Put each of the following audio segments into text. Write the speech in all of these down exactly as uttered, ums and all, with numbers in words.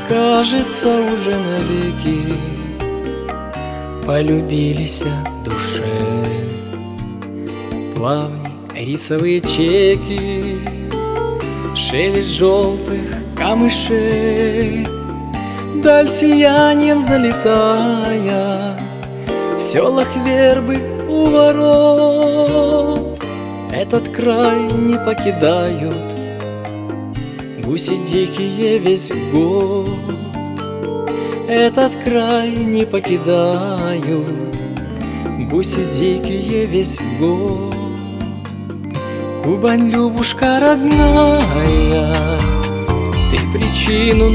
кажется, уже навеки полюбились душе. Плавни рисовые чеки, шелест желтых камышей, даль сиянием залетая, в селах вербы у ворот. Этот край не покидают гуси дикие весь год. Этот край не покидают гуси дикие весь год. Кубань, Любушка родная, ты причину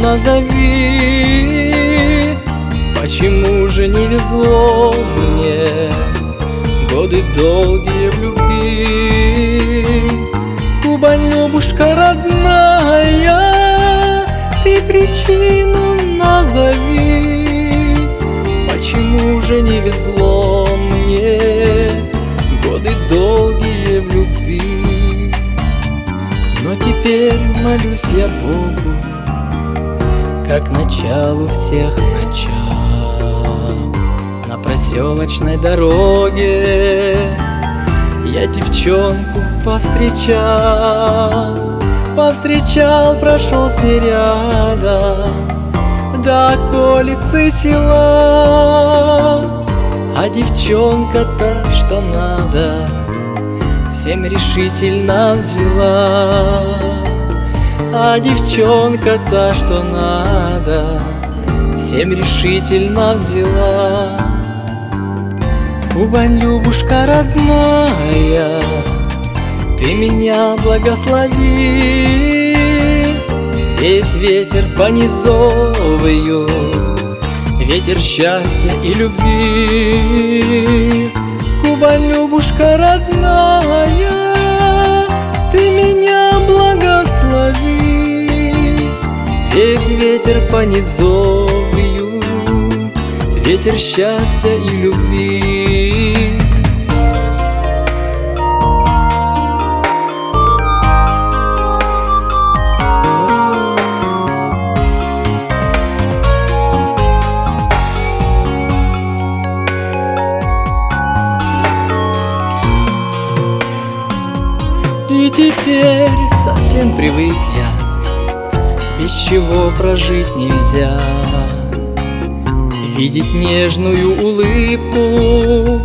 назови, почему же не везло мне годы долгие в любви. Кубань, Любушка родная, ты причину назови, почему же не везло мне годы долгие в любви. Но теперь молюсь я Богу, как началу всех начал. На проселочной дороге я девчонку повстречал, повстречал, прошел с ней рядом до околицы села. А девчонка-то, что надо, всем решительно взяла. А девчонка-то, что надо, всем решительно взяла. Кубань, Любушка родная, ты меня благослови, ведь ветер по низовью, ветер счастья и любви. Кубань, Любушка родная, ты меня благослови, ведь ветер по низовью, ветер счастья и любви. И теперь совсем привык я, без чего прожить нельзя. Видеть нежную улыбку,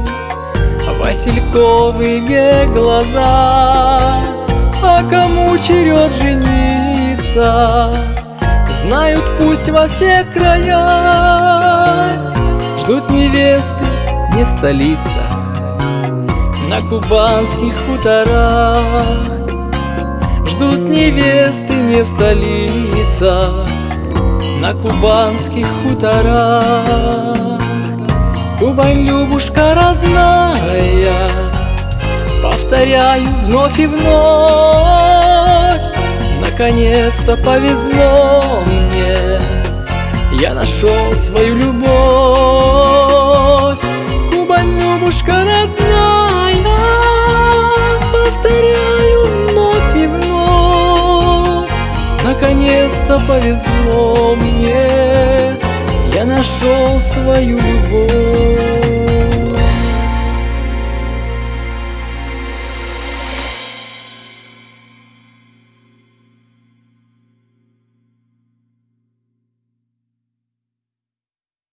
васильковые глаза. А кому черед жениться, знают пусть во всех краях. Ждут невесты не в столицах, на кубанских хуторах. Ждут невесты не в столицах, на кубанских хуторах. Кубань, Любушка родная, повторяю вновь и вновь, наконец-то повезло мне, я нашел свою любовь. Кубань, Любушка родная, повторяю вновь и вновь, наконец-то повезло мне, я нашел свою любовь.